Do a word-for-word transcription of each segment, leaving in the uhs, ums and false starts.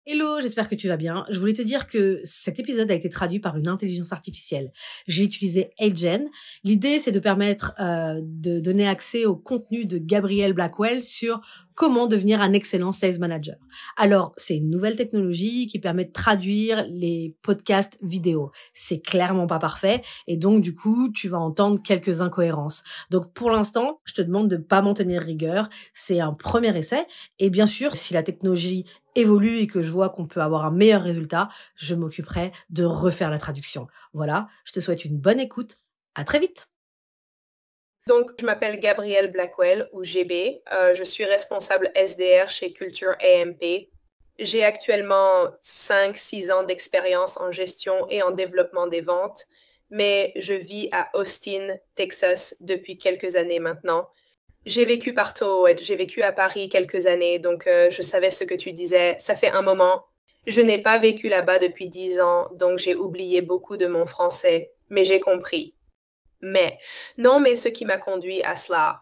Hello, j'espère que tu vas bien. Je voulais te dire que cet épisode a été traduit par une intelligence artificielle. J'ai utilisé AgeN. L'idée, c'est de permettre euh, de donner accès au contenu de Gabriel Blackwell sur comment devenir un excellent sales manager. Alors, c'est une nouvelle technologie qui permet de traduire les podcasts vidéo. C'est clairement pas parfait et donc, du coup, tu vas entendre quelques incohérences. Donc, pour l'instant, je te demande de pas m'en tenir rigueur. C'est un premier essai et bien sûr, si la technologie évolue et que je vois qu'on peut avoir un meilleur résultat, je m'occuperai de refaire la traduction. Voilà, je te souhaite une bonne écoute. À très vite. Donc, je m'appelle Gabrielle Blackwell ou G B. Euh, je suis responsable S D R chez Culture A M P. J'ai actuellement cinq six ans d'expérience en gestion et en développement des ventes, mais je vis à Austin, Texas depuis quelques années maintenant. J'ai vécu partout, ouais, j'ai vécu à Paris quelques années, donc euh, je savais ce que tu disais. Ça fait un moment. Je n'ai pas vécu là-bas depuis dix ans, donc j'ai oublié beaucoup de mon français, mais j'ai compris. Mais, non, mais ce qui m'a conduit à cela,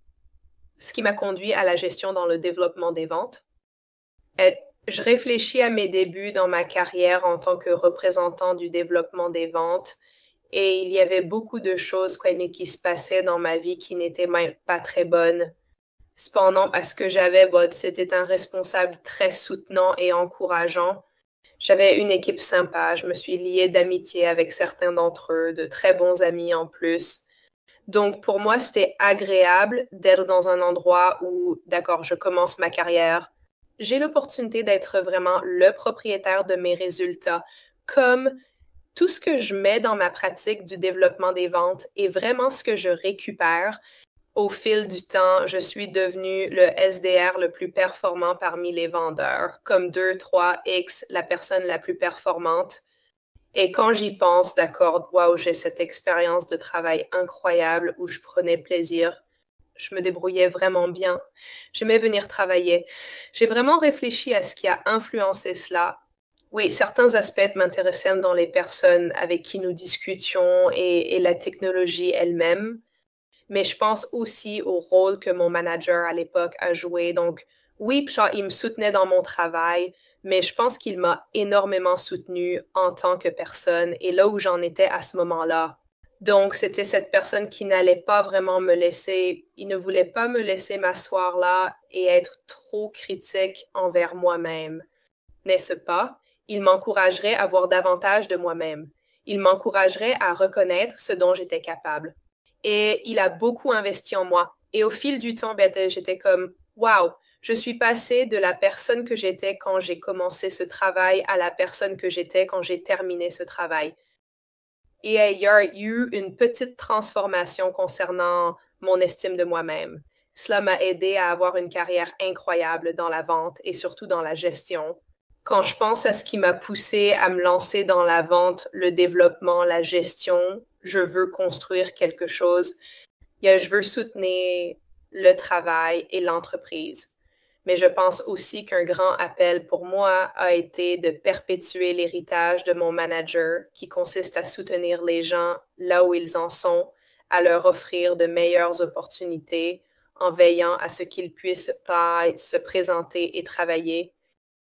ce qui m'a conduit à la gestion dans le développement des ventes, est, je réfléchis à mes débuts dans ma carrière en tant que représentant du développement des ventes et il y avait beaucoup de choses qui se passaient dans ma vie qui n'étaient même pas très bonnes. Cependant, parce que j'avais, bon, c'était un responsable très soutenant et encourageant. J'avais une équipe sympa, je me suis liée d'amitié avec certains d'entre eux, de très bons amis en plus. Donc, pour moi, c'était agréable d'être dans un endroit où, d'accord, je commence ma carrière. J'ai l'opportunité d'être vraiment le propriétaire de mes résultats, comme tout ce que je mets dans ma pratique du développement des ventes est vraiment ce que je récupère. Au fil du temps, je suis devenue le S D R le plus performant parmi les vendeurs, comme deux, trois X, la personne la plus performante. Et quand j'y pense, d'accord, waouh, j'ai cette expérience de travail incroyable où je prenais plaisir. Je me débrouillais vraiment bien. J'aimais venir travailler. J'ai vraiment réfléchi à ce qui a influencé cela. Oui, certains aspects m'intéressaient dans les personnes avec qui nous discutions et, et la technologie elle-même. Mais je pense aussi au rôle que mon manager à l'époque a joué. Donc, oui, il me soutenait dans mon travail, mais je pense qu'il m'a énormément soutenu en tant que personne et là où j'en étais à ce moment-là. Donc, c'était cette personne qui n'allait pas vraiment me laisser, il ne voulait pas me laisser m'asseoir là et être trop critique envers moi-même. N'est-ce pas? Il m'encouragerait à voir davantage de moi-même. Il m'encouragerait à reconnaître ce dont j'étais capable. Et il a beaucoup investi en moi. Et au fil du temps, ben, j'étais comme, waouh, je suis passée de la personne que j'étais quand j'ai commencé ce travail à la personne que j'étais quand j'ai terminé ce travail. Et il y a eu une petite transformation concernant mon estime de moi-même. Cela m'a aidé à avoir une carrière incroyable dans la vente et surtout dans la gestion. Quand je pense à ce qui m'a poussé à me lancer dans la vente, le développement, la gestion, je veux construire quelque chose. Je veux soutenir le travail et l'entreprise. Mais je pense aussi qu'un grand appel pour moi a été de perpétuer l'héritage de mon manager qui consiste à soutenir les gens là où ils en sont, à leur offrir de meilleures opportunités en veillant à ce qu'ils puissent se présenter et travailler.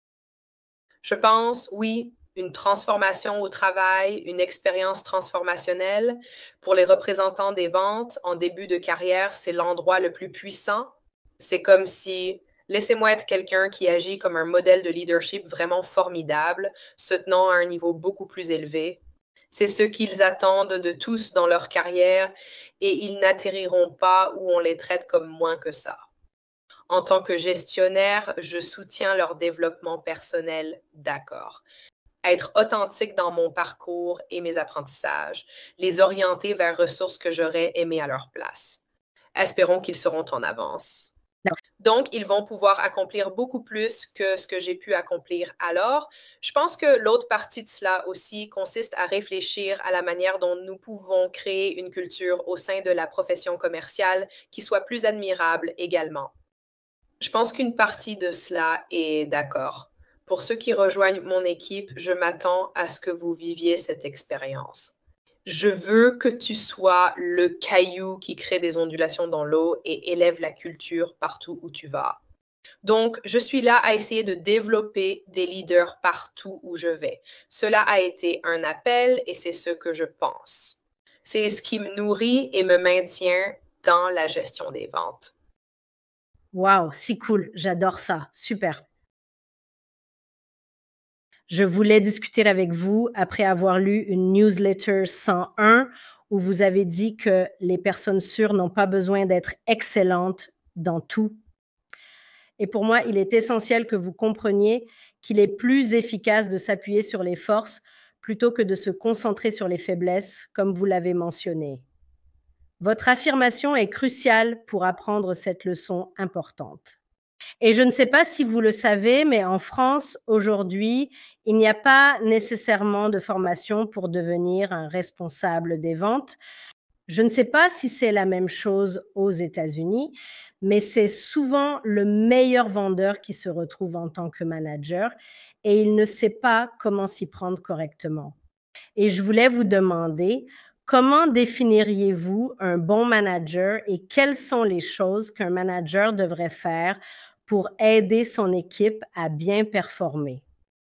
Je pense, oui, une transformation au travail, une expérience transformationnelle. Pour les représentants des ventes, en début de carrière, c'est l'endroit le plus puissant. C'est comme si, laissez-moi être quelqu'un qui agit comme un modèle de leadership vraiment formidable, se tenant à un niveau beaucoup plus élevé. C'est ce qu'ils attendent de tous dans leur carrière et ils n'atterriront pas où on les traite comme moins que ça. En tant que gestionnaire, je soutiens leur développement personnel, d'accord. Être authentique dans mon parcours et mes apprentissages, les orienter vers ressources que j'aurais aimé à leur place. Espérons qu'ils seront en avance. Donc, ils vont pouvoir accomplir beaucoup plus que ce que j'ai pu accomplir alors. Je pense que l'autre partie de cela aussi consiste à réfléchir à la manière dont nous pouvons créer une culture au sein de la profession commerciale qui soit plus admirable également. Je pense qu'une partie de cela est d'accord. Pour ceux qui rejoignent mon équipe, je m'attends à ce que vous viviez cette expérience. Je veux que tu sois le caillou qui crée des ondulations dans l'eau et élève la culture partout où tu vas. Donc, je suis là à essayer de développer des leaders partout où je vais. Cela a été un appel et c'est ce que je pense. C'est ce qui me nourrit et me maintient dans la gestion des ventes. Wow, si cool, j'adore ça, super. Je voulais discuter avec vous après avoir lu une newsletter cent un où vous avez dit que les personnes sûres n'ont pas besoin d'être excellentes dans tout. Et pour moi, il est essentiel que vous compreniez qu'il est plus efficace de s'appuyer sur les forces plutôt que de se concentrer sur les faiblesses, comme vous l'avez mentionné. Votre affirmation est cruciale pour apprendre cette leçon importante. Et je ne sais pas si vous le savez, mais en France, aujourd'hui, il n'y a pas nécessairement de formation pour devenir un responsable des ventes. Je ne sais pas si c'est la même chose aux États-Unis, mais c'est souvent le meilleur vendeur qui se retrouve en tant que manager et il ne sait pas comment s'y prendre correctement. Et je voulais vous demander, comment définiriez-vous un bon manager et quelles sont les choses qu'un manager devrait faire pour aider son équipe à bien performer?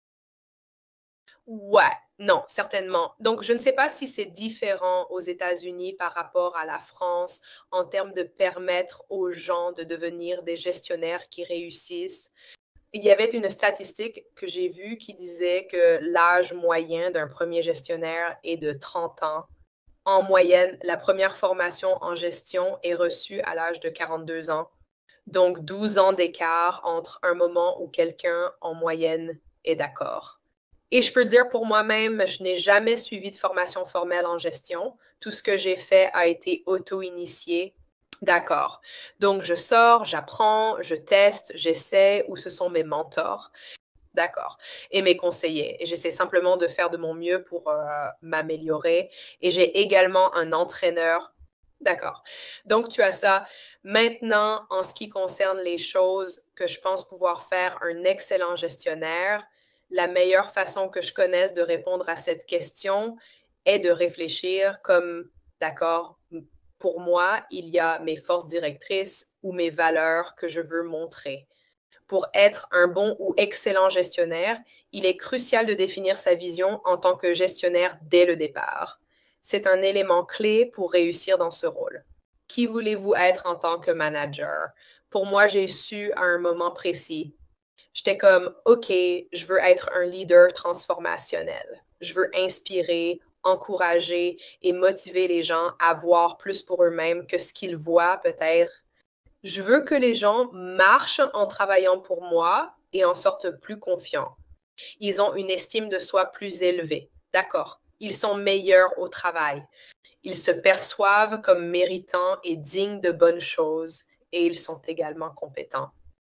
Ouais, non, certainement. Donc, je ne sais pas si c'est différent aux États-Unis par rapport à la France en termes de permettre aux gens de devenir des gestionnaires qui réussissent. Il y avait une statistique que j'ai vue qui disait que l'âge moyen d'un premier gestionnaire est de trente ans. En moyenne, la première formation en gestion est reçue à l'âge de quarante-deux ans. Donc, douze ans d'écart entre un moment où quelqu'un, en moyenne, est d'accord. Et je peux dire pour moi-même, je n'ai jamais suivi de formation formelle en gestion. Tout ce que j'ai fait a été auto-initié. D'accord. Donc, je sors, j'apprends, je teste, j'essaie, ou ce sont mes mentors. D'accord. Et mes conseillers. Et j'essaie simplement de faire de mon mieux pour euh, m'améliorer. Et j'ai également un entraîneur. D'accord. Donc, tu as ça. Maintenant, en ce qui concerne les choses que je pense pouvoir faire un excellent gestionnaire, la meilleure façon que je connaisse de répondre à cette question est de réfléchir comme, d'accord, pour moi, il y a mes forces directrices ou mes valeurs que je veux montrer. Pour être un bon ou excellent gestionnaire, il est crucial de définir sa vision en tant que gestionnaire dès le départ. C'est un élément clé pour réussir dans ce rôle. Qui voulez-vous être en tant que manager? Pour moi, j'ai su à un moment précis. J'étais comme, OK, je veux être un leader transformationnel. Je veux inspirer, encourager et motiver les gens à voir plus pour eux-mêmes que ce qu'ils voient peut-être. Je veux que les gens marchent en travaillant pour moi et en sortent plus confiants. Ils ont une estime de soi plus élevée. D'accord. Ils sont meilleurs au travail. Ils se perçoivent comme méritants et dignes de bonnes choses et ils sont également compétents.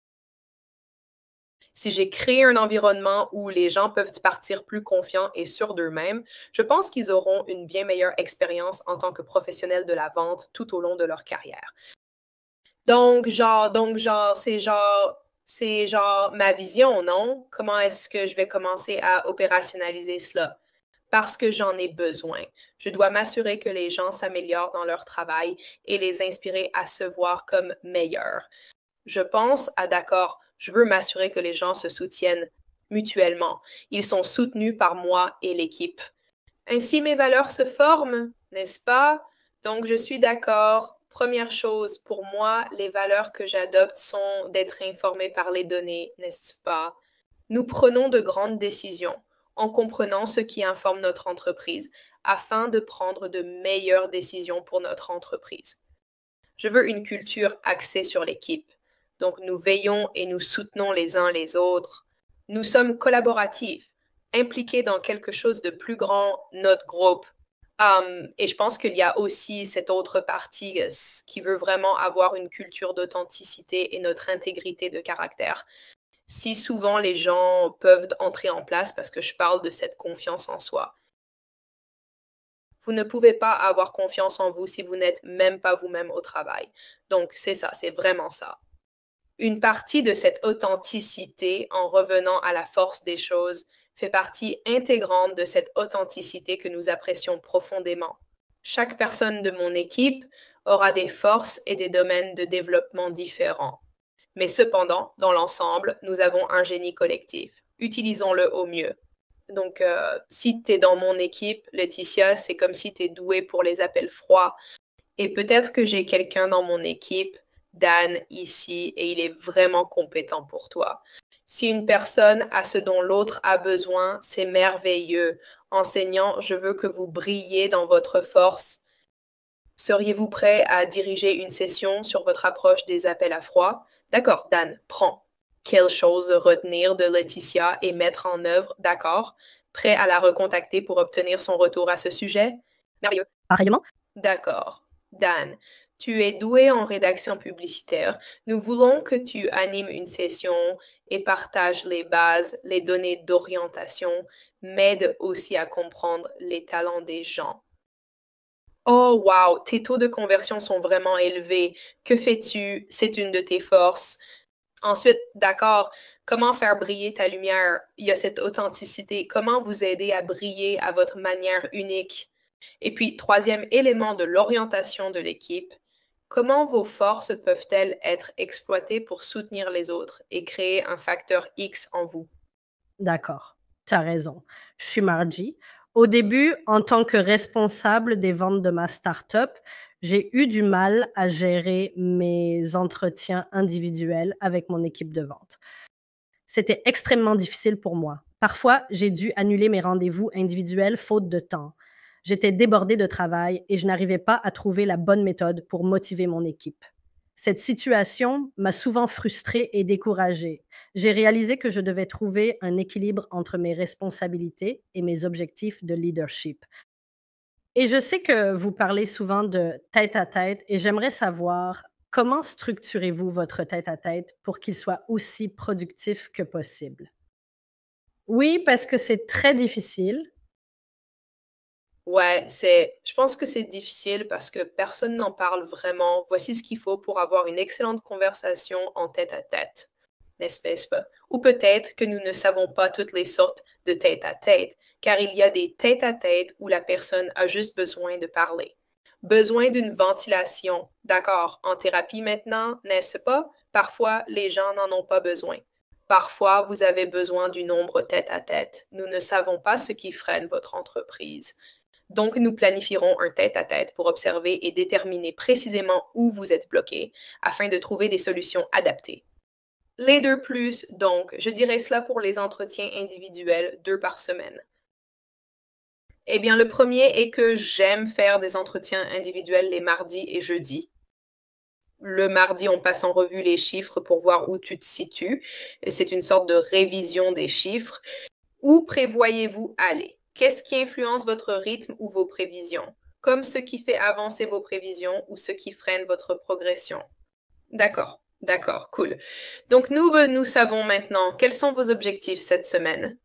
Si j'ai créé un environnement où les gens peuvent partir plus confiants et sûrs d'eux-mêmes, je pense qu'ils auront une bien meilleure expérience en tant que professionnels de la vente tout au long de leur carrière. Donc, genre, donc, genre, c'est genre, c'est genre ma vision, non? Comment est-ce que je vais commencer à opérationnaliser cela? Parce que j'en ai besoin. Je dois m'assurer que les gens s'améliorent dans leur travail et les inspirer à se voir comme meilleurs. Je pense à d'accord, je veux m'assurer que les gens se soutiennent mutuellement. Ils sont soutenus par moi et l'équipe. Ainsi, mes valeurs se forment, n'est-ce pas? Donc, je suis d'accord. Première chose, pour moi, les valeurs que j'adopte sont d'être informé par les données, n'est-ce pas? Nous prenons de grandes décisions en comprenant ce qui informe notre entreprise afin de prendre de meilleures décisions pour notre entreprise. Je veux une culture axée sur l'équipe. Donc, nous veillons et nous soutenons les uns les autres. Nous sommes collaboratifs, impliqués dans quelque chose de plus grand, notre groupe. Um, et je pense qu'il y a aussi cette autre partie qui veut vraiment avoir une culture d'authenticité et notre intégrité de caractère. Si souvent les gens peuvent entrer en place parce que je parle de cette confiance en soi. Vous ne pouvez pas avoir confiance en vous si vous n'êtes même pas vous-même au travail. Donc, c'est ça, c'est vraiment ça. Une partie de cette authenticité, en revenant à la force des choses, fait partie intégrante de cette authenticité que nous apprécions profondément. Chaque personne de mon équipe aura des forces et des domaines de développement différents. Mais cependant, dans l'ensemble, nous avons un génie collectif. Utilisons-le au mieux. Donc, euh, si tu es dans mon équipe, Laetitia, c'est comme si tu es douée pour les appels froids. Et peut-être que j'ai quelqu'un dans mon équipe, Dan, ici, et il est vraiment compétent pour toi. Si une personne a ce dont l'autre a besoin, c'est merveilleux. Enseignant, je veux que vous brilliez dans votre force. Seriez-vous prêt à diriger une session sur votre approche des appels à froid? D'accord, Dan, prends. Quelle chose retenir de Laetitia et mettre en œuvre, d'accord? Prêt à la recontacter pour obtenir son retour à ce sujet? Merveilleux. Pareillement. D'accord. Dan, tu es doué en rédaction publicitaire. Nous voulons que tu animes une session et partages les bases, les données d'orientation, m'aide aussi à comprendre les talents des gens. Oh, wow, tes taux de conversion sont vraiment élevés. Que fais-tu? C'est une de tes forces. Ensuite, d'accord, comment faire briller ta lumière? Il y a cette authenticité. Comment vous aider à briller à votre manière unique? Et puis, troisième élément de l'orientation de l'équipe, comment vos forces peuvent-elles être exploitées pour soutenir les autres et créer un facteur X en vous? D'accord, tu as raison. Je suis Margie. Au début, en tant que responsable des ventes de ma start-up, j'ai eu du mal à gérer mes entretiens individuels avec mon équipe de vente. C'était extrêmement difficile pour moi. Parfois, j'ai dû annuler mes rendez-vous individuels faute de temps. J'étais débordée de travail et je n'arrivais pas à trouver la bonne méthode pour motiver mon équipe. Cette situation m'a souvent frustrée et découragée. J'ai réalisé que je devais trouver un équilibre entre mes responsabilités et mes objectifs de leadership. Et je sais que vous parlez souvent de tête-à-tête et j'aimerais savoir comment structurez-vous votre tête-à-tête pour qu'il soit aussi productif que possible? Oui, parce que c'est très difficile. Ouais, c'est, je pense que c'est difficile parce que personne n'en parle vraiment. Voici ce qu'il faut pour avoir une excellente conversation en tête-à-tête, n'est-ce pas? Ou peut-être que nous ne savons pas toutes les sortes de tête-à-tête, car il y a des tête-à-tête où la personne a juste besoin de parler. Besoin d'une ventilation, d'accord, en thérapie maintenant, n'est-ce pas? Parfois, les gens n'en ont pas besoin. Parfois, vous avez besoin du nombre tête-à-tête. Nous ne savons pas ce qui freine votre entreprise. Donc, nous planifierons un tête-à-tête pour observer et déterminer précisément où vous êtes bloqué afin de trouver des solutions adaptées. Les deux plus, donc, je dirais cela pour les entretiens individuels, deux par semaine. Eh bien, le premier est que j'aime faire des entretiens individuels les mardis et jeudis. Le mardi, on passe en revue les chiffres pour voir où tu te situes. C'est une sorte de révision des chiffres. Où prévoyez-vous aller? Qu'est-ce qui influence votre rythme ou vos prévisions? Comme ce qui fait avancer vos prévisions ou ce qui freine votre progression. D'accord, d'accord, cool. Donc nous, nous savons maintenant quels sont vos objectifs cette semaine.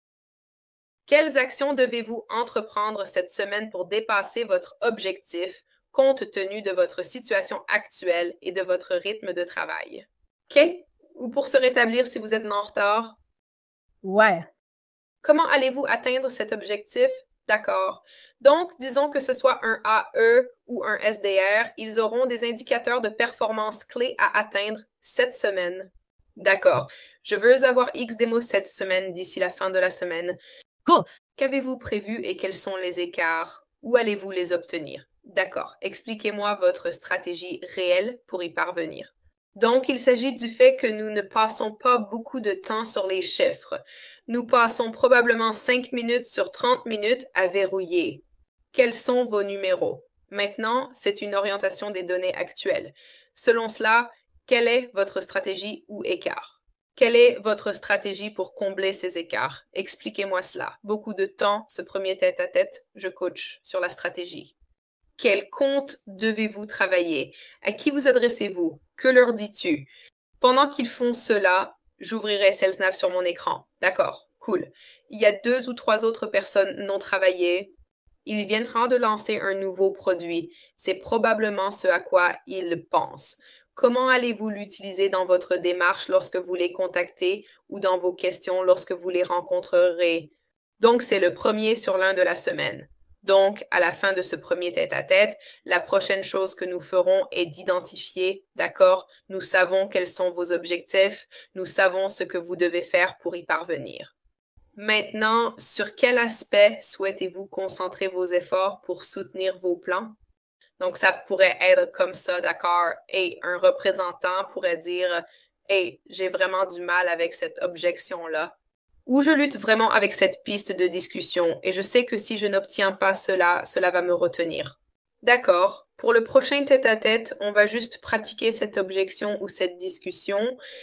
Quelles actions devez-vous entreprendre cette semaine pour dépasser votre objectif compte tenu de votre situation actuelle et de votre rythme de travail? OK? Ou pour se rétablir si vous êtes en retard? Ouais. Comment allez-vous atteindre cet objectif? D'accord. Donc, disons que ce soit un A E ou un S D R, ils auront des indicateurs de performance clés à atteindre cette semaine. D'accord. Je veux avoir X démos cette semaine d'ici la fin de la semaine. Cool. Qu'avez-vous prévu et quels sont les écarts? Où allez-vous les obtenir? D'accord. Expliquez-moi votre stratégie réelle pour y parvenir. Donc, il s'agit du fait que nous ne passons pas beaucoup de temps sur les chiffres. Nous passons probablement cinq minutes sur trente minutes à verrouiller. Quels sont vos numéros? Maintenant, c'est une orientation des données actuelles. Selon cela, quelle est votre stratégie ou écart? Quelle est votre stratégie pour combler ces écarts? Expliquez-moi cela. Beaucoup de temps, ce premier tête-à-tête, je coach sur la stratégie. Quel compte devez-vous travailler? À qui vous adressez-vous? Que leur dis-tu? Pendant qu'ils font cela, j'ouvrirai SalesNav sur mon écran. D'accord, cool. Il y a deux ou trois autres personnes non travaillées. Ils viendront de lancer un nouveau produit. C'est probablement ce à quoi ils pensent. Comment allez-vous l'utiliser dans votre démarche lorsque vous les contactez ou dans vos questions lorsque vous les rencontrerez? Donc, c'est le premier sur l'un de la semaine. Donc, à la fin de ce premier tête-à-tête, la prochaine chose que nous ferons est d'identifier, d'accord, nous savons quels sont vos objectifs, nous savons ce que vous devez faire pour y parvenir. Maintenant, sur quel aspect souhaitez-vous concentrer vos efforts pour soutenir vos plans? Donc, ça pourrait être comme ça, d'accord, et un représentant pourrait dire « Hey, j'ai vraiment du mal avec cette objection-là ». Ou je lutte vraiment avec cette piste de discussion et je sais que si je n'obtiens pas cela, cela va me retenir. D'accord. Pour le prochain tête-à-tête, on va juste pratiquer cette objection ou cette discussion.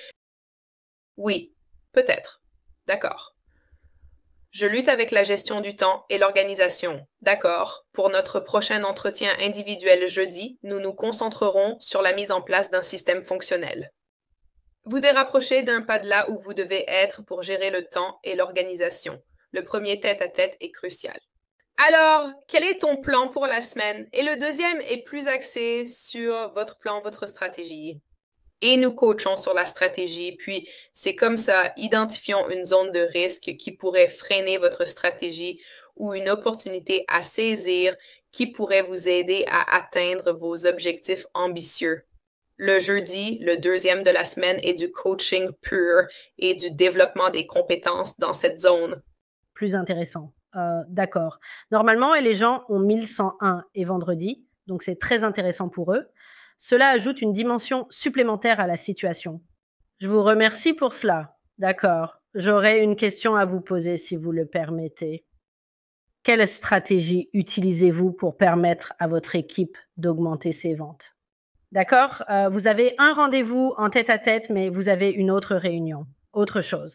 Oui, peut-être. D'accord. Je lutte avec la gestion du temps et l'organisation. D'accord. Pour notre prochain entretien individuel jeudi, nous nous concentrerons sur la mise en place d'un système fonctionnel. Vous dérapprochez d'un pas de là où vous devez être pour gérer le temps et l'organisation. Le premier tête-à-tête est crucial. Alors, quel est ton plan pour la semaine? Et le deuxième est plus axé sur votre plan, votre stratégie. Et nous coachons sur la stratégie, puis c'est comme ça, identifions une zone de risque qui pourrait freiner votre stratégie ou une opportunité à saisir qui pourrait vous aider à atteindre vos objectifs ambitieux. Le jeudi, le deuxième de la semaine, est du coaching pur et du développement des compétences dans cette zone. Plus intéressant. Euh, d'accord. Normalement, les gens ont mille cent un et vendredi, donc c'est très intéressant pour eux. Cela ajoute une dimension supplémentaire à la situation. Je vous remercie pour cela. D'accord. J'aurais une question à vous poser si vous le permettez. Quelle stratégie utilisez-vous pour permettre à votre équipe d'augmenter ses ventes? D'accord, euh, vous avez un rendez-vous en tête-à-tête, mais vous avez une autre réunion, autre chose.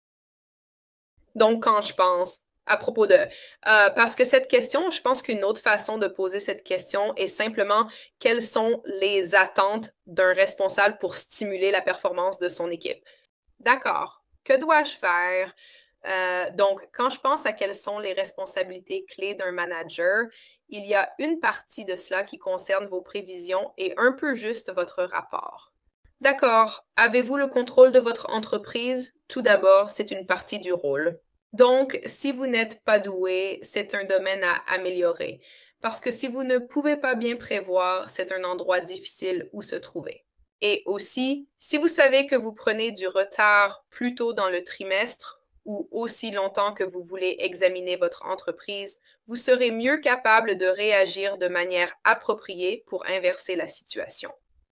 Donc, quand je pense, à propos de... Euh, parce que cette question, je pense qu'une autre façon de poser cette question est simplement quelles sont les attentes d'un responsable pour stimuler la performance de son équipe. D'accord, que dois-je faire? Euh, donc, quand je pense à quelles sont les responsabilités clés d'un manager, il y a une partie de cela qui concerne vos prévisions et un peu juste votre rapport. D'accord. Avez-vous le contrôle de votre entreprise? Tout d'abord, c'est une partie du rôle. Donc, si vous n'êtes pas doué, c'est un domaine à améliorer. Parce que si vous ne pouvez pas bien prévoir, c'est un endroit difficile où se trouver. Et aussi, si vous savez que vous prenez du retard plus tôt dans le trimestre, ou aussi longtemps que vous voulez examiner votre entreprise, vous serez mieux capable de réagir de manière appropriée pour inverser la situation.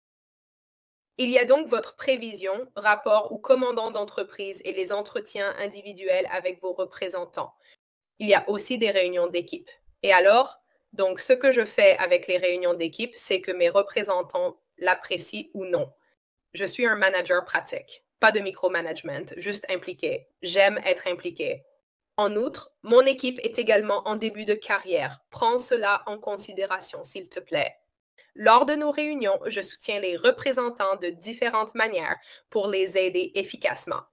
Il y a donc votre prévision, rapport ou commandant d'entreprise et les entretiens individuels avec vos représentants. Il y a aussi des réunions d'équipe. Et alors, donc ce que je fais avec les réunions d'équipe, c'est que mes représentants l'apprécient ou non. Je suis un manager pratique. Pas de micromanagement, juste impliqué. J'aime être impliqué. En outre, mon équipe est également en début de carrière. Prends cela en considération, s'il te plaît. Lors de nos réunions, je soutiens les représentants de différentes manières pour les aider efficacement.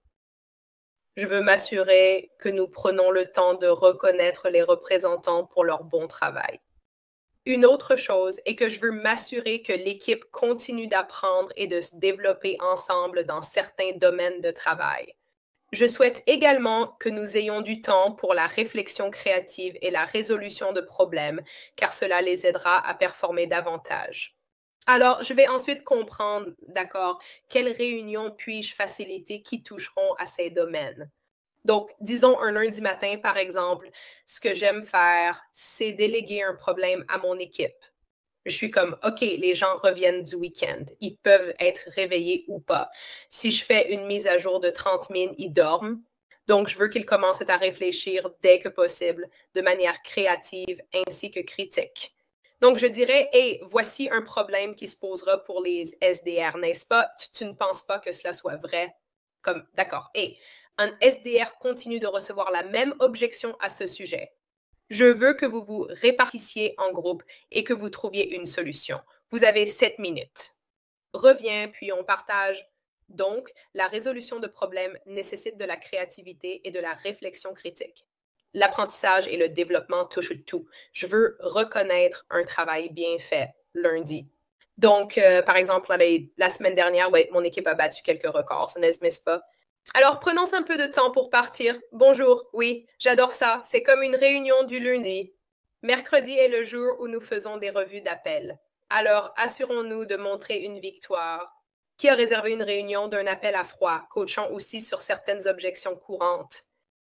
Je veux m'assurer que nous prenons le temps de reconnaître les représentants pour leur bon travail. Une autre chose est que je veux m'assurer que l'équipe continue d'apprendre et de se développer ensemble dans certains domaines de travail. Je souhaite également que nous ayons du temps pour la réflexion créative et la résolution de problèmes, car cela les aidera à performer davantage. Alors, je vais ensuite comprendre, d'accord, quelles réunions puis-je faciliter qui toucheront à ces domaines. Donc, disons un lundi matin, par exemple, ce que j'aime faire, c'est déléguer un problème à mon équipe. Je suis comme, OK, les gens reviennent du week-end. Ils peuvent être réveillés ou pas. Si je fais une mise à jour de trente mines, ils dorment. Donc, je veux qu'ils commencent à réfléchir dès que possible, de manière créative ainsi que critique. Donc, je dirais, hey, voici un problème qui se posera pour les S D R, n'est-ce pas? Tu, tu ne penses pas que cela soit vrai? Comme, d'accord, hey, un S D R continue de recevoir la même objection à ce sujet. Je veux que vous vous répartissiez en groupe et que vous trouviez une solution. Vous avez sept minutes. Reviens, puis on partage. Donc, la résolution de problèmes nécessite de la créativité et de la réflexion critique. L'apprentissage et le développement touchent tout. Je veux reconnaître un travail bien fait lundi. Donc, euh, par exemple, la, la semaine dernière, ouais, mon équipe a battu quelques records, n'est-ce pas? Alors, prenons un peu de temps pour partir. Bonjour, oui, j'adore ça. C'est comme une réunion du lundi. Mercredi est le jour où nous faisons des revues d'appel. Alors, assurons-nous de montrer une victoire. Qui a réservé une réunion d'un appel à froid, coachant aussi sur certaines objections courantes?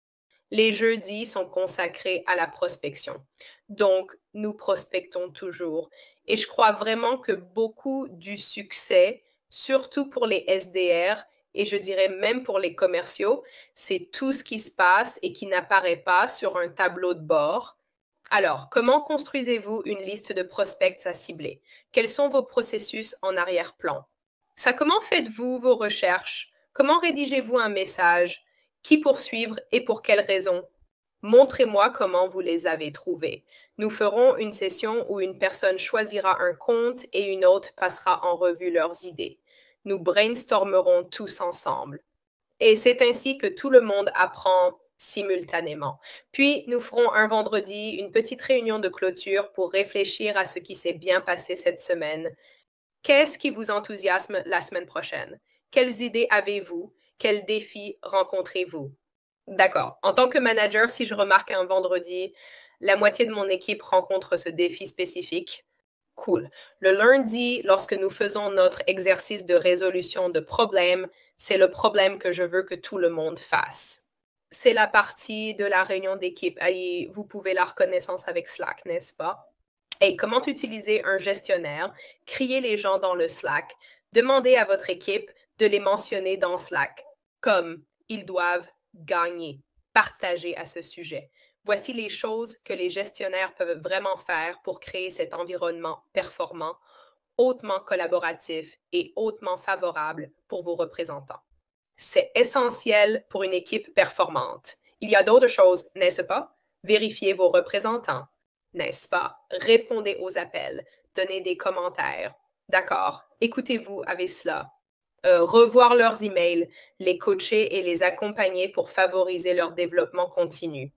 Les jeudis sont consacrés à la prospection. Donc, nous prospectons toujours. Et je crois vraiment que beaucoup du succès, surtout pour les S D R, et je dirais même pour les commerciaux, c'est tout ce qui se passe et qui n'apparaît pas sur un tableau de bord. Alors, comment construisez-vous une liste de prospects à cibler? Quels sont vos processus en arrière-plan? Ça, comment faites-vous vos recherches? Comment rédigez-vous un message? Qui poursuivre et pour quelles raisons? Montrez-moi comment vous les avez trouvés. Nous ferons une session où une personne choisira un compte et une autre passera en revue leurs idées. Nous brainstormerons tous ensemble. Et c'est ainsi que tout le monde apprend simultanément. Puis, nous ferons un vendredi une petite réunion de clôture pour réfléchir à ce qui s'est bien passé cette semaine. Qu'est-ce qui vous enthousiasme la semaine prochaine? Quelles idées avez-vous? Quels défis rencontrez-vous? D'accord. En tant que manager, si je remarque un vendredi, la moitié de mon équipe rencontre ce défi spécifique. Cool. Le lundi, lorsque nous faisons notre exercice de résolution de problèmes, c'est le problème que je veux que tout le monde fasse. C'est la partie de la réunion d'équipe. Allez, vous pouvez la reconnaissance avec Slack, n'est-ce pas? Et comment utiliser un gestionnaire? Criez les gens dans le Slack. Demandez à votre équipe de les mentionner dans Slack, comme ils doivent gagner, partager à ce sujet. Voici les choses que les gestionnaires peuvent vraiment faire pour créer cet environnement performant, hautement collaboratif et hautement favorable pour vos représentants. C'est essentiel pour une équipe performante. Il y a d'autres choses, n'est-ce pas? Vérifiez vos représentants, n'est-ce pas? Répondez aux appels, donnez des commentaires. D'accord, écoutez-vous avec cela. Euh, revoir leurs emails, les coacher et les accompagner pour favoriser leur développement continu.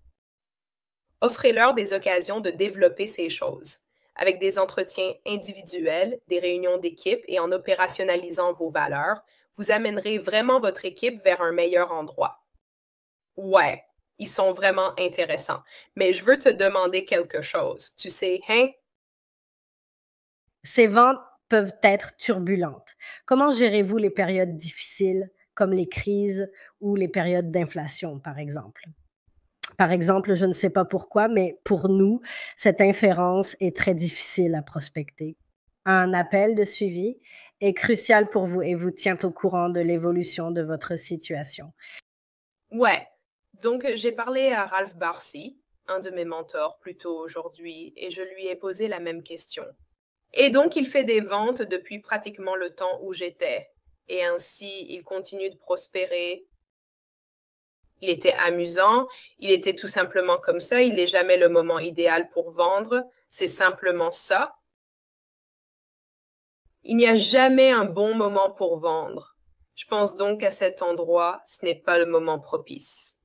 Offrez-leur des occasions de développer ces choses, avec des entretiens individuels, des réunions d'équipe et en opérationnalisant vos valeurs, vous amènerez vraiment votre équipe vers un meilleur endroit. Ouais, ils sont vraiment intéressants, mais je veux te demander quelque chose. Tu sais, hein? Ces ventes peuvent être turbulentes. Comment gérez-vous les périodes difficiles, comme les crises ou les périodes d'inflation, par exemple? Par exemple, je ne sais pas pourquoi, mais pour nous, cette inférence est très difficile à prospecter. Un appel de suivi est crucial pour vous et vous tient au courant de l'évolution de votre situation. Ouais, donc j'ai parlé à Ralph Barcy, un de mes mentors plus tôt aujourd'hui, et je lui ai posé la même question. Et donc il fait des ventes depuis pratiquement le temps où j'étais, et ainsi il continue de prospérer. Il était amusant, il était tout simplement comme ça, il n'est jamais le moment idéal pour vendre, c'est simplement ça. Il n'y a jamais un bon moment pour vendre. Je pense donc qu'à cet endroit, ce n'est pas le moment propice.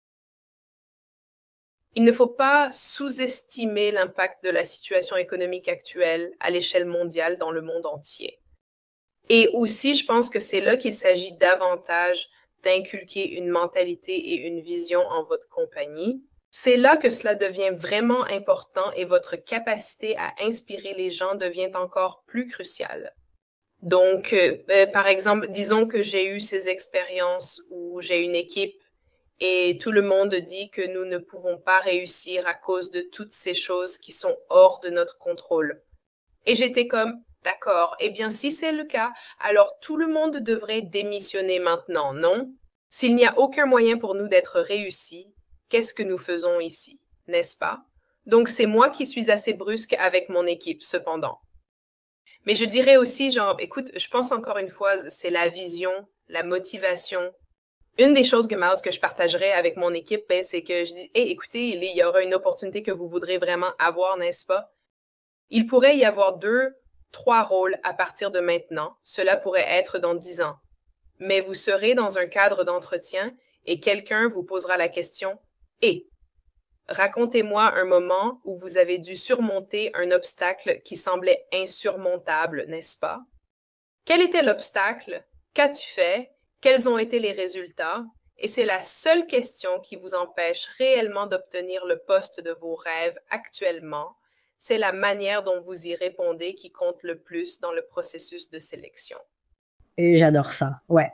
Il ne faut pas sous-estimer l'impact de la situation économique actuelle à l'échelle mondiale dans le monde entier. Et aussi, je pense que c'est là qu'il s'agit davantage d'inculquer une mentalité et une vision en votre compagnie. C'est là que cela devient vraiment important et votre capacité à inspirer les gens devient encore plus cruciale. Donc, euh, par exemple, disons que j'ai eu ces expériences où j'ai une équipe et tout le monde dit que nous ne pouvons pas réussir à cause de toutes ces choses qui sont hors de notre contrôle. Et j'étais comme, d'accord, eh bien si c'est le cas, alors tout le monde devrait démissionner maintenant, non? S'il n'y a aucun moyen pour nous d'être réussis, qu'est-ce que nous faisons ici, n'est-ce pas? Donc c'est moi qui suis assez brusque avec mon équipe, cependant. Mais je dirais aussi, genre, écoute, je pense encore une fois, c'est la vision, la motivation. Une des choses que, Miles, que je partagerais avec mon équipe, ben, c'est que je dis, hey, écoutez, il y aura une opportunité que vous voudrez vraiment avoir, n'est-ce pas? Il pourrait y avoir deux, trois rôles à partir de maintenant. Cela pourrait être dans dix ans. Mais vous serez dans un cadre d'entretien et quelqu'un vous posera la question, hey, racontez-moi un moment où vous avez dû surmonter un obstacle qui semblait insurmontable, n'est-ce pas? Quel était l'obstacle? Qu'as-tu fait? Quels ont été les résultats? Et c'est la seule question qui vous empêche réellement d'obtenir le poste de vos rêves actuellement. C'est la manière dont vous y répondez qui compte le plus dans le processus de sélection. Et j'adore ça, ouais.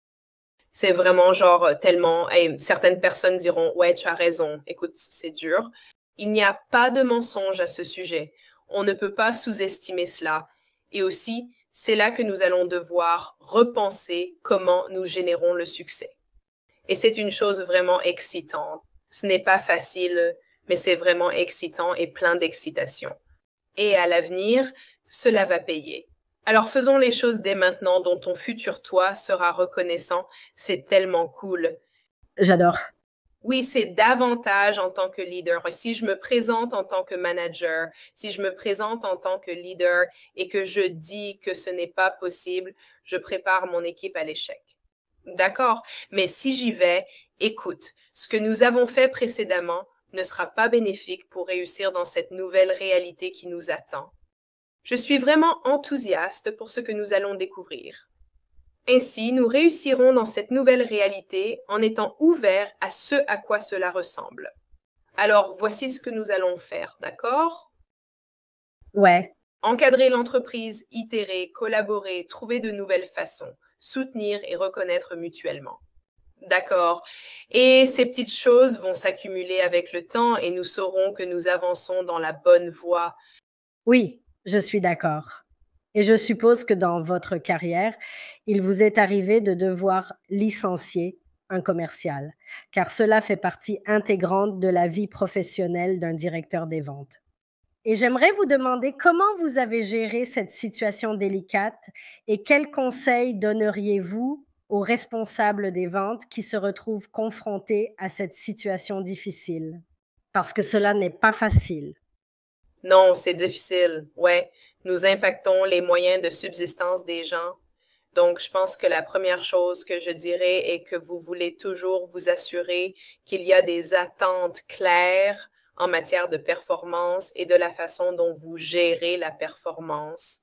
C'est vraiment genre tellement... Hey, certaines personnes diront « Ouais, tu as raison, écoute, c'est dur. » Il n'y a pas de mensonge à ce sujet. On ne peut pas sous-estimer cela. Et aussi, c'est là que nous allons devoir repenser comment nous générons le succès. Et c'est une chose vraiment excitante. Ce n'est pas facile, mais c'est vraiment excitant et plein d'excitation. Et à l'avenir, cela va payer. Alors faisons les choses dès maintenant dont ton futur toi sera reconnaissant. C'est tellement cool. J'adore. Oui, c'est davantage en tant que leader. Si je me présente en tant que manager, si je me présente en tant que leader et que je dis que ce n'est pas possible, je prépare mon équipe à l'échec. D'accord? Mais si j'y vais, écoute, ce que nous avons fait précédemment ne sera pas bénéfique pour réussir dans cette nouvelle réalité qui nous attend. Je suis vraiment enthousiaste pour ce que nous allons découvrir. Ainsi, nous réussirons dans cette nouvelle réalité en étant ouverts à ce à quoi cela ressemble. Alors, voici ce que nous allons faire, d'accord? Ouais. Encadrer l'entreprise, itérer, collaborer, trouver de nouvelles façons, soutenir et reconnaître mutuellement. D'accord. Et ces petites choses vont s'accumuler avec le temps et nous saurons que nous avançons dans la bonne voie. Oui, je suis d'accord. Et je suppose que dans votre carrière, il vous est arrivé de devoir licencier un commercial, car cela fait partie intégrante de la vie professionnelle d'un directeur des ventes. Et j'aimerais vous demander comment vous avez géré cette situation délicate et quels conseils donneriez-vous aux responsables des ventes qui se retrouvent confrontés à cette situation difficile? Parce que cela n'est pas facile. Non, c'est difficile. Ouais, nous impactons les moyens de subsistance des gens. Donc, je pense que la première chose que je dirais est que vous voulez toujours vous assurer qu'il y a des attentes claires en matière de performance et de la façon dont vous gérez la performance.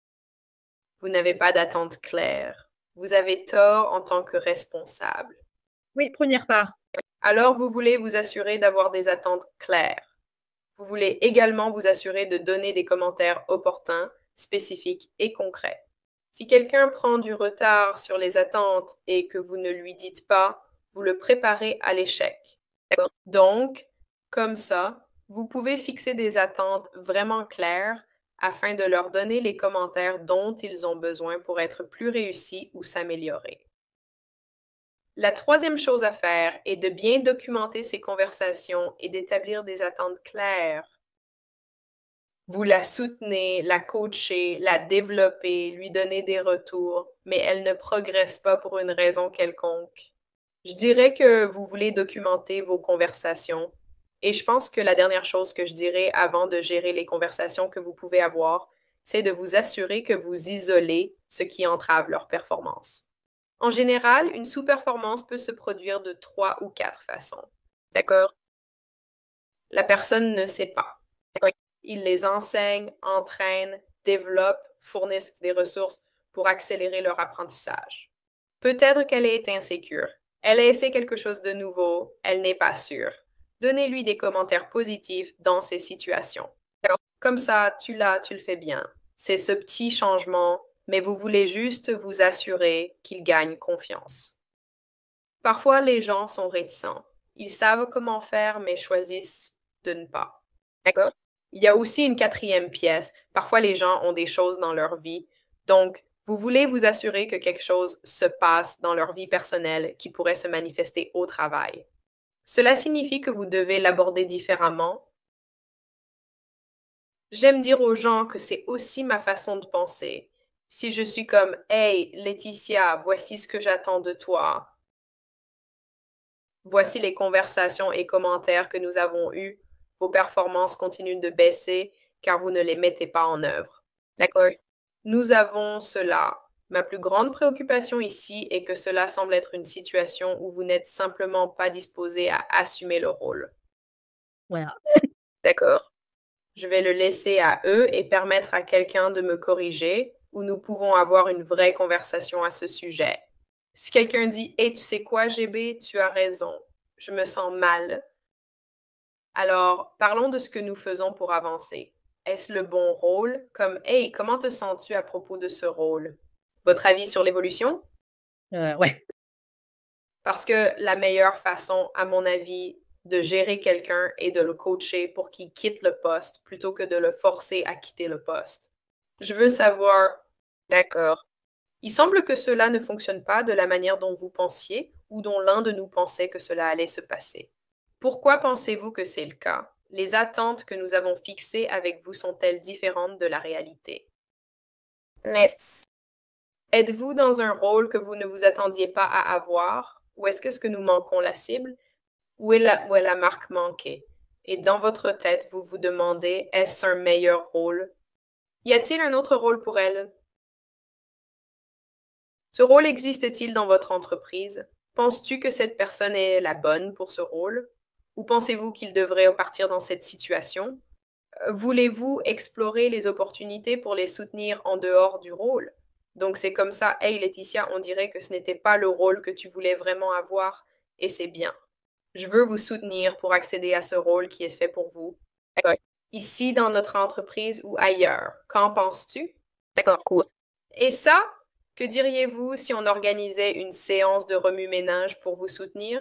Vous n'avez pas d'attente claire. Vous avez tort en tant que responsable. Oui, première part. Alors, vous voulez vous assurer d'avoir des attentes claires. Vous voulez également vous assurer de donner des commentaires opportuns, spécifiques et concrets. Si quelqu'un prend du retard sur les attentes et que vous ne lui dites pas, vous le préparez à l'échec. Donc, comme ça, vous pouvez fixer des attentes vraiment claires afin de leur donner les commentaires dont ils ont besoin pour être plus réussis ou s'améliorer. La troisième chose à faire est de bien documenter ces conversations et d'établir des attentes claires. Vous la soutenez, la coachez, la développez, lui donnez des retours, mais elle ne progresse pas pour une raison quelconque. Je dirais que vous voulez documenter vos conversations. Et je pense que la dernière chose que je dirais avant de gérer les conversations que vous pouvez avoir, c'est de vous assurer que vous isolez ce qui entrave leur performance. En général, une sous-performance peut se produire de trois ou quatre façons. D'accord? La personne ne sait pas. Ils les enseignent, entraînent, développent, fournissent des ressources pour accélérer leur apprentissage. Peut-être qu'elle est insécure. Elle a essayé quelque chose de nouveau, elle n'est pas sûre. Donnez-lui des commentaires positifs dans ces situations. Comme ça, tu l'as, tu le fais bien. C'est ce petit changement, mais vous voulez juste vous assurer qu'il gagne confiance. Parfois, les gens sont réticents. Ils savent comment faire, mais choisissent de ne pas. D'accord? Il y a aussi une quatrième pièce. Parfois, les gens ont des choses dans leur vie. Donc, vous voulez vous assurer que quelque chose se passe dans leur vie personnelle qui pourrait se manifester au travail. Cela signifie que vous devez l'aborder différemment. J'aime dire aux gens que c'est aussi ma façon de penser. Si je suis comme « Hey, Laetitia, voici ce que j'attends de toi. Voici les conversations et commentaires que nous avons eus. Vos performances continuent de baisser car vous ne les mettez pas en œuvre. » D'accord? Nous avons cela. Ma plus grande préoccupation ici est que cela semble être une situation où vous n'êtes simplement pas disposé à assumer le rôle. Voilà. D'accord? Je vais le laisser à eux et permettre à quelqu'un de me corriger ou nous pouvons avoir une vraie conversation à ce sujet. Si quelqu'un dit « Hey, tu sais quoi, G B, tu as raison, je me sens mal », alors parlons de ce que nous faisons pour avancer. Est-ce le bon rôle? Comme « Hey, comment te sens-tu à propos de ce rôle? » Votre avis sur l'évolution? Euh, ouais. Parce que la meilleure façon, à mon avis, de gérer quelqu'un est de le coacher pour qu'il quitte le poste plutôt que de le forcer à quitter le poste. Je veux savoir, d'accord, il semble que cela ne fonctionne pas de la manière dont vous pensiez ou dont l'un de nous pensait que cela allait se passer. Pourquoi pensez-vous que c'est le cas? Les attentes que nous avons fixées avec vous sont-elles différentes de la réalité? Next. Êtes-vous dans un rôle que vous ne vous attendiez pas à avoir? Ou est-ce que ce que nous manquons la cible? Où est la, où est la marque manquée? Et dans votre tête, vous vous demandez, est-ce un meilleur rôle? Y a-t-il un autre rôle pour elle? Ce rôle existe-t-il dans votre entreprise? Penses-tu que cette personne est la bonne pour ce rôle? Ou pensez-vous qu'il devrait partir dans cette situation? Voulez-vous explorer les opportunités pour les soutenir en dehors du rôle? Donc c'est comme ça, hey Laetitia, on dirait que ce n'était pas le rôle que tu voulais vraiment avoir, et c'est bien. Je veux vous soutenir pour accéder à ce rôle qui est fait pour vous. D'accord. Ici, dans notre entreprise ou ailleurs, qu'en penses-tu? D'accord, cool. Et ça, que diriez-vous si on organisait une séance de remue-ménage pour vous soutenir?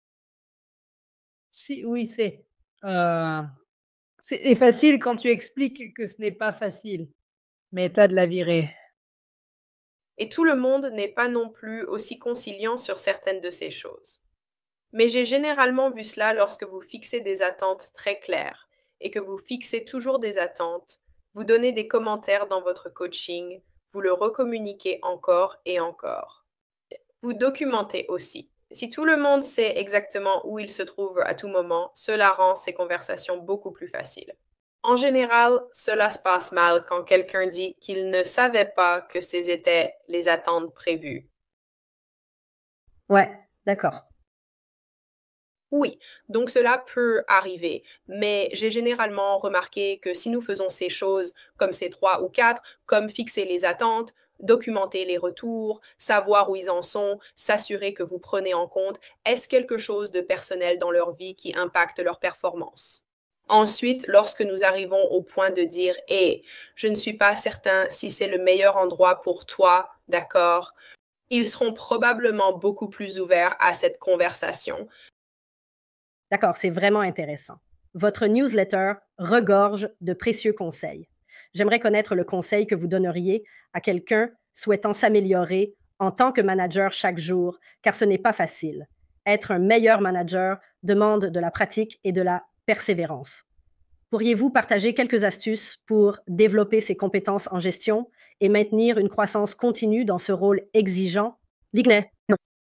Si, oui, c'est. Euh, c'est facile quand tu expliques que ce n'est pas facile, mais t'as de la virée. Et tout le monde n'est pas non plus aussi conciliant sur certaines de ces choses. Mais j'ai généralement vu cela lorsque vous fixez des attentes très claires et que vous fixez toujours des attentes, vous donnez des commentaires dans votre coaching, vous le recommuniquez encore et encore. Vous documentez aussi. Si tout le monde sait exactement où il se trouve à tout moment, cela rend ces conversations beaucoup plus faciles. En général, cela se passe mal quand quelqu'un dit qu'il ne savait pas que ces étaient les attentes prévues. Ouais, d'accord. Oui, donc cela peut arriver, mais j'ai généralement remarqué que si nous faisons ces choses comme ces trois ou quatre, comme fixer les attentes, documenter les retours, savoir où ils en sont, s'assurer que vous prenez en compte, est-ce quelque chose de personnel dans leur vie qui impacte leur performance? Ensuite, lorsque nous arrivons au point de dire « Hé, je ne suis pas certain si c'est le meilleur endroit pour toi, d'accord ?» ils seront probablement beaucoup plus ouverts à cette conversation. D'accord, c'est vraiment intéressant. Votre newsletter regorge de précieux conseils. J'aimerais connaître le conseil que vous donneriez à quelqu'un souhaitant s'améliorer en tant que manager chaque jour, car ce n'est pas facile. Être un meilleur manager demande de la pratique et de la persévérance. Pourriez-vous partager quelques astuces pour développer ses compétences en gestion et maintenir une croissance continue dans ce rôle exigeant? Ligney. Non.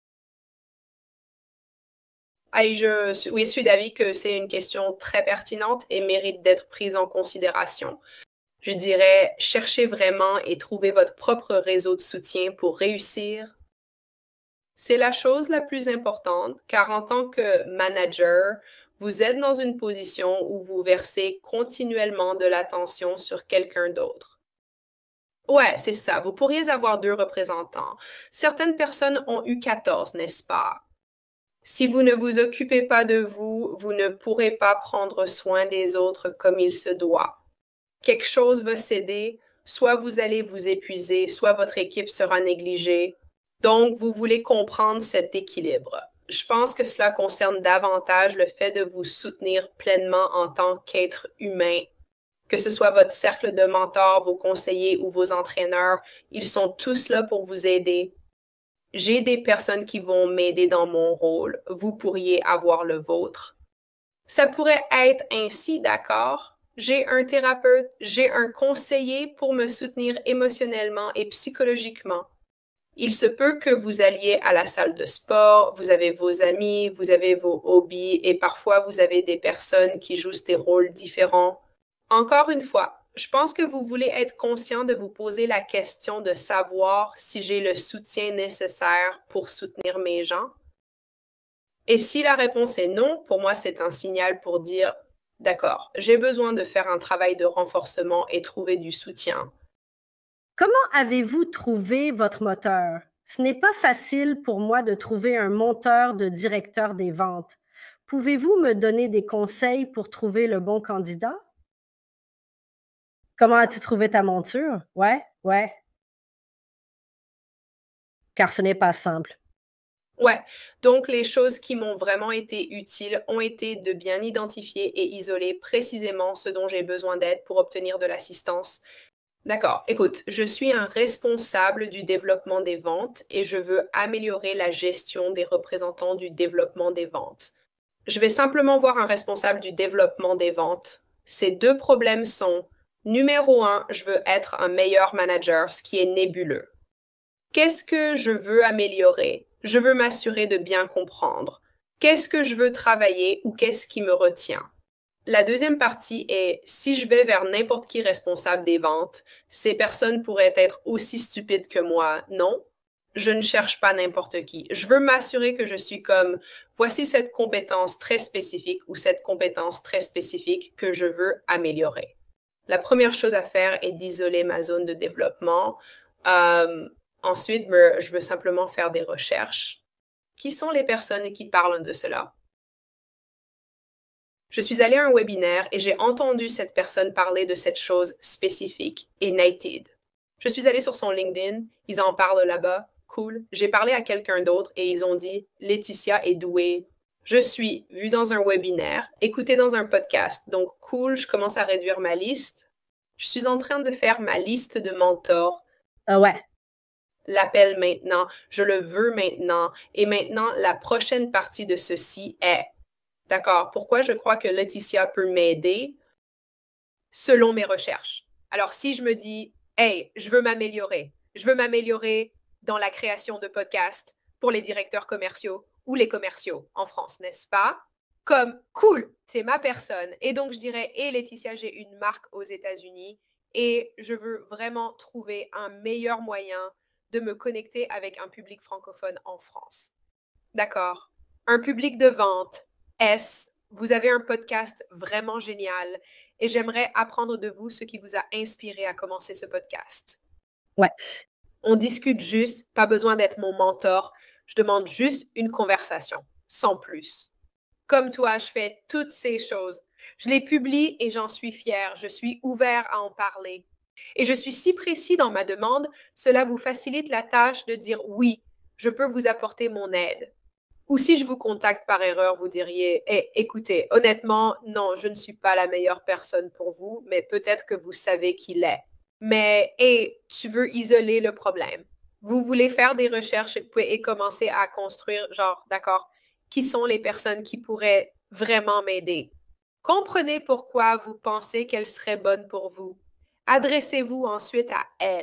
Ah, je suis, oui, je suis d'avis que c'est une question très pertinente et mérite d'être prise en considération. Je dirais, cherchez vraiment et trouvez votre propre réseau de soutien pour réussir. C'est la chose la plus importante, car en tant que manager, vous êtes dans une position où vous versez continuellement de l'attention sur quelqu'un d'autre. Ouais, c'est ça. Vous pourriez avoir deux représentants. Certaines personnes ont eu quatorze, n'est-ce pas? Si vous ne vous occupez pas de vous, vous ne pourrez pas prendre soin des autres comme il se doit. Quelque chose va céder, soit vous allez vous épuiser, soit votre équipe sera négligée. Donc, vous voulez comprendre cet équilibre. Je pense que cela concerne davantage le fait de vous soutenir pleinement en tant qu'être humain. Que ce soit votre cercle de mentors, vos conseillers ou vos entraîneurs, ils sont tous là pour vous aider. J'ai des personnes qui vont m'aider dans mon rôle. Vous pourriez avoir le vôtre. Ça pourrait être ainsi, d'accord? J'ai un thérapeute, j'ai un conseiller pour me soutenir émotionnellement et psychologiquement. Il se peut que vous alliez à la salle de sport, vous avez vos amis, vous avez vos hobbies et parfois vous avez des personnes qui jouent des rôles différents. Encore une fois, je pense que vous voulez être conscient de vous poser la question de savoir si j'ai le soutien nécessaire pour soutenir mes gens. Et si la réponse est non, pour moi, c'est un signal pour dire « D'accord, j'ai besoin de faire un travail de renforcement et trouver du soutien. » Comment avez-vous trouvé votre moteur? Ce n'est pas facile pour moi de trouver un monteur de directeur des ventes. Pouvez-vous me donner des conseils pour trouver le bon candidat? Comment as-tu trouvé ta monture? Ouais, ouais. Car ce n'est pas simple. Ouais, donc les choses qui m'ont vraiment été utiles ont été de bien identifier et isoler précisément ce dont j'ai besoin d'aide pour obtenir de l'assistance. D'accord, écoute, je suis un responsable du développement des ventes et je veux améliorer la gestion des représentants du développement des ventes. Je vais simplement voir un responsable du développement des ventes. Ces deux problèmes sont, numéro un, je veux être un meilleur manager, ce qui est nébuleux. Qu'est-ce que je veux améliorer? Je veux m'assurer de bien comprendre. Qu'est-ce que je veux travailler ou qu'est-ce qui me retient? La deuxième partie est, si je vais vers n'importe qui responsable des ventes, ces personnes pourraient être aussi stupides que moi. Non, je ne cherche pas n'importe qui. Je veux m'assurer que je suis comme, voici cette compétence très spécifique ou cette compétence très spécifique que je veux améliorer. La première chose à faire est d'isoler ma zone de développement. Euh, ensuite, je veux simplement faire des recherches. Qui sont les personnes qui parlent de cela? Je suis allée à un webinaire et j'ai entendu cette personne parler de cette chose spécifique, United. Je suis allée sur son LinkedIn, ils en parlent là-bas, cool. J'ai parlé à quelqu'un d'autre et ils ont dit « Laetitia est douée ». Je suis vue dans un webinaire, écoutée dans un podcast, donc cool, je commence à réduire ma liste. Je suis en train de faire ma liste de mentors. Ah ouais. L'appel maintenant, je le veux maintenant, et maintenant la prochaine partie de ceci est d'accord, pourquoi je crois que Laetitia peut m'aider selon mes recherches. Alors, si je me dis, hey, je veux m'améliorer, je veux m'améliorer dans la création de podcasts pour les directeurs commerciaux ou les commerciaux en France, n'est-ce pas? Comme, cool, c'est ma personne. Et donc, je dirais, hey Laetitia, j'ai une marque aux États-Unis et je veux vraiment trouver un meilleur moyen de me connecter avec un public francophone en France. D'accord. Un public de vente. S, vous avez un podcast vraiment génial et j'aimerais apprendre de vous ce qui vous a inspiré à commencer ce podcast. Ouais. On discute juste, pas besoin d'être mon mentor. Je demande juste une conversation, sans plus. Comme toi, je fais toutes ces choses. Je les publie et j'en suis fière. Je suis ouvert à en parler. Et je suis si précis dans ma demande, cela vous facilite la tâche de dire oui, je peux vous apporter mon aide. Ou si je vous contacte par erreur, vous diriez hey, « Écoutez, honnêtement, non, je ne suis pas la meilleure personne pour vous, mais peut-être que vous savez qui l'est. Mais, hey, tu veux isoler le problème. Vous voulez faire des recherches et, et commencer à construire, genre, d'accord, qui sont les personnes qui pourraient vraiment m'aider. Comprenez pourquoi vous pensez qu'elle serait bonne pour vous. Adressez-vous ensuite à elle. »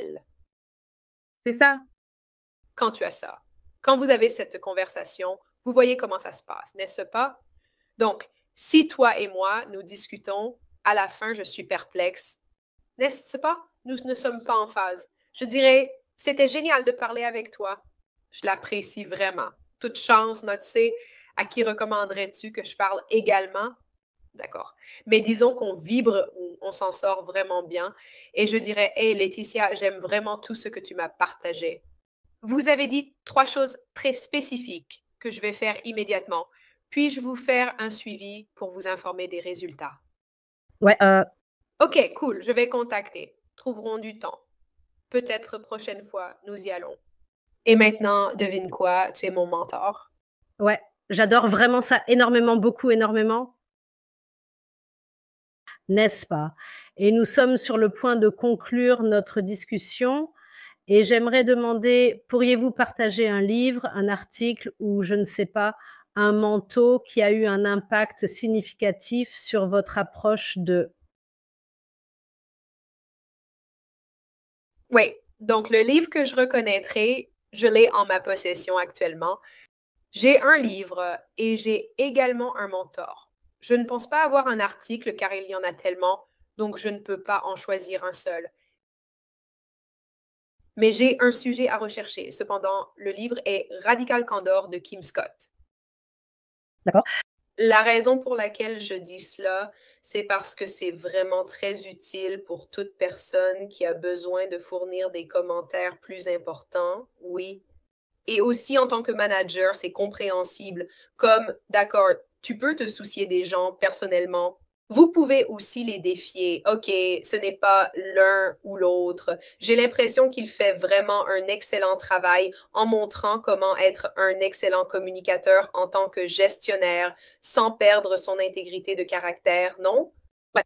C'est ça. Quand tu as ça, quand vous avez cette conversation, vous voyez comment ça se passe, n'est-ce pas? Donc, si toi et moi, nous discutons, à la fin, je suis perplexe, n'est-ce pas? Nous ne sommes pas en phase. Je dirais, c'était génial de parler avec toi. Je l'apprécie vraiment. Toute chance, tu sais, à qui recommanderais-tu que je parle également? D'accord. Mais disons qu'on vibre, on, on s'en sort vraiment bien. Et je dirais, hey Laetitia, j'aime vraiment tout ce que tu m'as partagé. Vous avez dit trois choses très spécifiques que je vais faire immédiatement. Puis-je vous faire un suivi pour vous informer des résultats? Ouais. Euh... OK, cool, je vais contacter. Trouverons du temps. Peut-être prochaine fois, nous y allons. Et maintenant, devine quoi? Tu es mon mentor. Ouais, j'adore vraiment ça énormément, beaucoup, énormément. N'est-ce pas? Et nous sommes sur le point de conclure notre discussion. Et j'aimerais demander, pourriez-vous partager un livre, un article ou je ne sais pas, un manteau qui a eu un impact significatif sur votre approche de... Oui, donc le livre que je reconnaîtrai, je l'ai en ma possession actuellement. J'ai un livre et j'ai également un mentor. Je ne pense pas avoir un article car il y en a tellement, donc je ne peux pas en choisir un seul. Mais j'ai un sujet à rechercher. Cependant, le livre est Radical Candor de Kim Scott. D'accord. La raison pour laquelle je dis cela, c'est parce que c'est vraiment très utile pour toute personne qui a besoin de fournir des commentaires plus importants. Oui, Et aussi, en tant que manager, c'est compréhensible. Comme, d'accord, tu peux te soucier des gens personnellement. Vous pouvez aussi les défier. OK, ce n'est pas l'un ou l'autre. J'ai l'impression qu'il fait vraiment un excellent travail en montrant comment être un excellent communicateur en tant que gestionnaire sans perdre son intégrité de caractère, non? Ouais.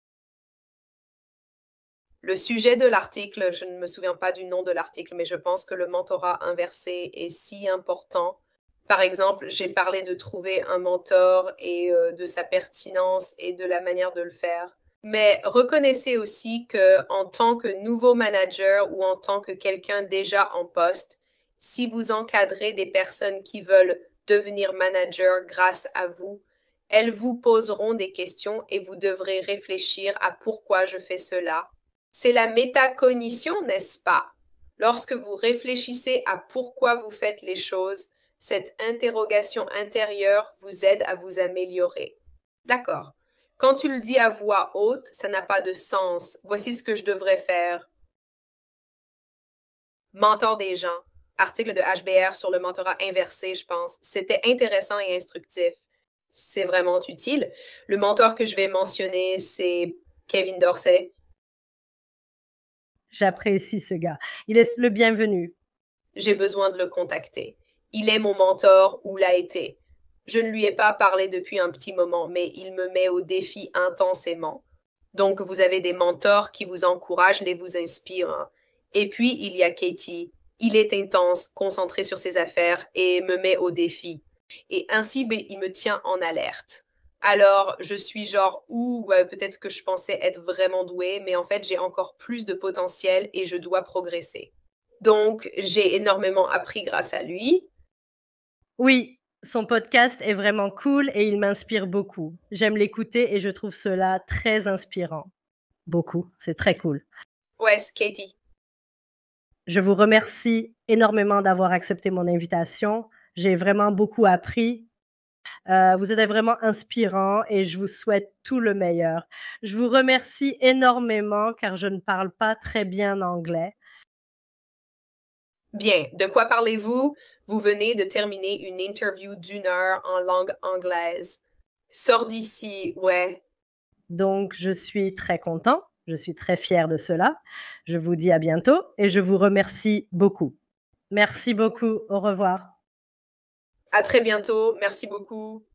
Le sujet de l'article, je ne me souviens pas du nom de l'article, mais je pense que le mentorat inversé est si important. Par exemple, j'ai parlé de trouver un mentor et euh, de sa pertinence et de la manière de le faire. Mais reconnaissez aussi que en tant que nouveau manager ou en tant que quelqu'un déjà en poste, si vous encadrez des personnes qui veulent devenir manager grâce à vous, elles vous poseront des questions et vous devrez réfléchir à pourquoi je fais cela. C'est la métacognition, n'est-ce pas? Lorsque vous réfléchissez à pourquoi vous faites les choses, cette interrogation intérieure vous aide à vous améliorer. D'accord. Quand tu le dis à voix haute, ça n'a pas de sens. Voici ce que je devrais faire. Mentor des gens. Article de H B R sur le mentorat inversé, je pense. C'était intéressant et instructif. C'est vraiment utile. Le mentor que je vais mentionner, c'est Kevin Dorsey. J'apprécie ce gars. Il est le bienvenu. J'ai besoin de le contacter. Il est mon mentor ou l'a été. Je ne lui ai pas parlé depuis un petit moment, mais il me met au défi intensément. Donc, vous avez des mentors qui vous encouragent et vous inspirent. Et puis, il y a Katie. Il est intense, concentré sur ses affaires et me met au défi. Et ainsi, ben, il me tient en alerte. Alors, je suis genre, ouh, ouais, peut-être que je pensais être vraiment douée, mais en fait, j'ai encore plus de potentiel et je dois progresser. Donc, j'ai énormément appris grâce à lui. Oui, son podcast est vraiment cool et il m'inspire beaucoup. J'aime l'écouter et je trouve cela très inspirant. Beaucoup, c'est très cool. Ouais, c'est Katie. Je vous remercie énormément d'avoir accepté mon invitation. J'ai vraiment beaucoup appris. Euh, vous êtes vraiment inspirant et je vous souhaite tout le meilleur. Je vous remercie énormément car je ne parle pas très bien anglais. Bien, de quoi parlez-vous? Vous venez de terminer une interview d'une heure en langue anglaise. Sors d'ici, ouais. Donc, je suis très content. Je suis très fière de cela. Je vous dis à bientôt et je vous remercie beaucoup. Merci beaucoup. Au revoir. À très bientôt. Merci beaucoup.